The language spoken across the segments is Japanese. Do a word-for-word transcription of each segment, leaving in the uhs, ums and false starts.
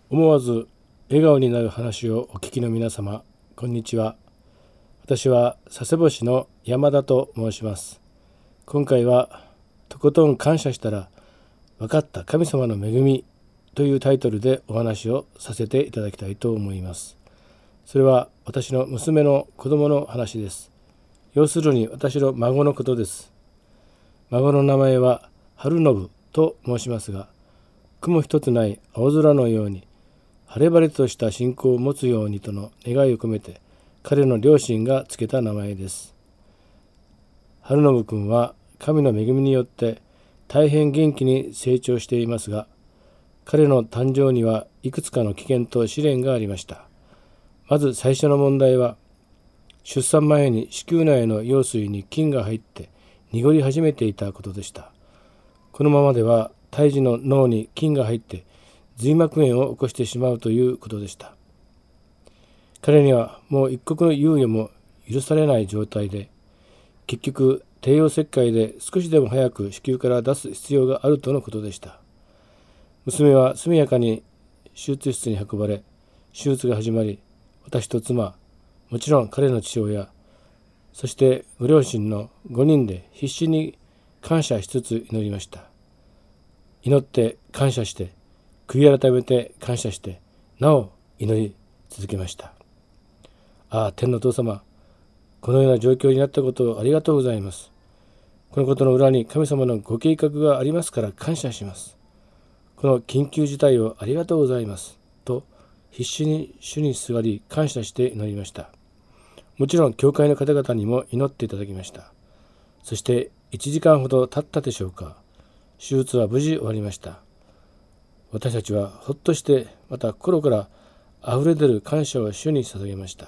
思わず笑顔になる話をお聞きの皆様、こんにちは。私は佐世保市の山田と申します。今回はとことん感謝したら分かった神様の恵みというタイトルでお話をさせていただきたいと思います。それは私の娘の子供の話です。要するに私の孫のことです。孫の名前は春信と申しますが、雲一つない青空のように晴れ晴れとした信仰を持つようにとの願いを込めて彼の両親がつけた名前です。春信くんは神の恵みによって大変元気に成長していますが、彼の誕生にはいくつかの危険と試練がありました。まず最初の問題は、出産前に子宮内の羊水に菌が入って濁り始めていたことでした。このままでは胎児の脳に菌が入って髄膜炎を起こしてしまうということでした。彼にはもう一刻の猶予も許されない状態で、結局帝王切開で少しでも早く子宮から出す必要があるとのことでした。娘は速やかに手術室に運ばれ、手術が始まり、私と妻、もちろん彼の父親、そしてご両親のごにんで必死に感謝しつつ祈りました。祈って感謝して、悔い改めて感謝して、なお祈り続けました。ああ、天のお父様、このような状況になったことをありがとうございます。このことの裏に神様のご計画がありますから感謝します。この緊急事態をありがとうございます。と必死に主にすがり感謝して祈りました。もちろん教会の方々にも祈っていただきました。そしていちじかんほど経ったでしょうか。手術は無事終わりました。私たちはほっとして、また心からあふれ出る感謝を主に捧げました。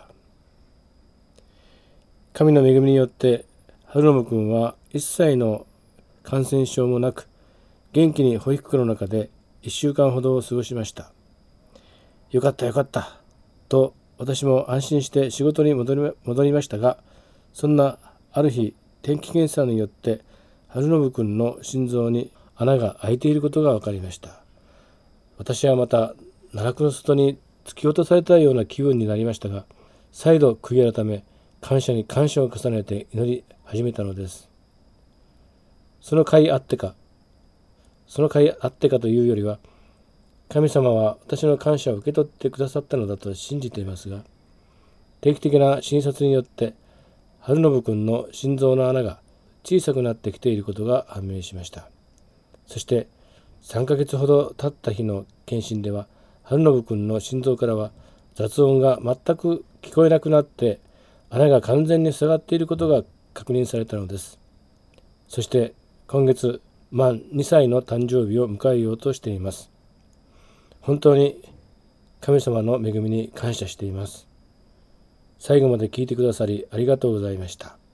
神の恵みによって春信くんは一切の感染症もなく、元気に保育庫の中でいっしゅうかんほどを過ごしました。よかったよかったと私も安心して仕事に戻り、戻りましたが、そんなある日、定期検査によって春信くんの心臓に穴が開いていることが分かりました。私はまた奈落の外に突き落とされたような気分になりましたが、再度悔い改め、感謝に感謝を重ねて祈り始めたのです。その甲斐あってか、その甲斐あってかというよりは、神様は私の感謝を受け取ってくださったのだと信じていますが、定期的な診察によって春信くんの心臓の穴が小さくなってきていることが判明しました。そしてさんかげつほど経った日の検診では、春信くんの心臓からは雑音が全く聞こえなくなって、穴が完全に塞がっていることが確認されたのです。そして今月満にさいの誕生日を迎えようとしています。本当に神様の恵みに感謝しています。最後まで聞いてくださりありがとうございました。